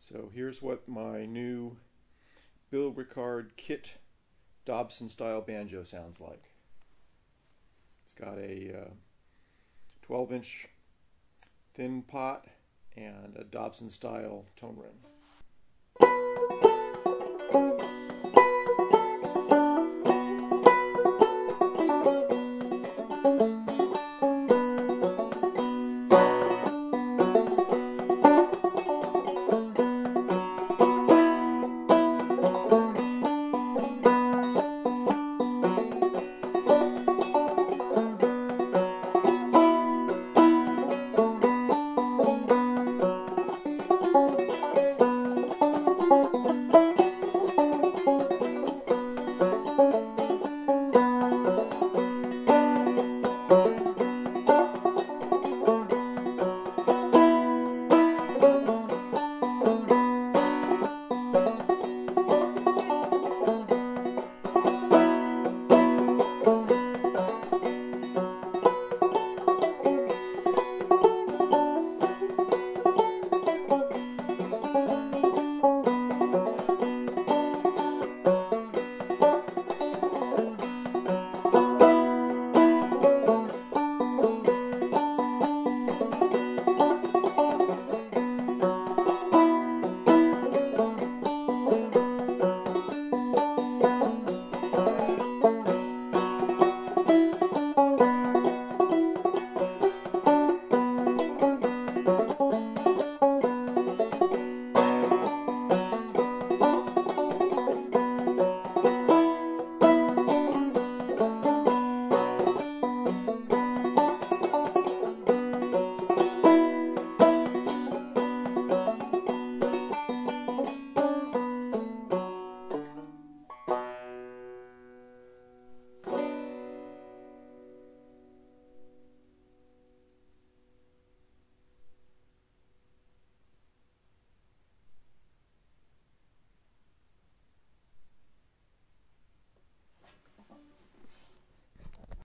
So here's what my new Bill Ricard Kit Dobson style banjo sounds like. It's got a 12-inch thin pot and a Dobson style tone rim.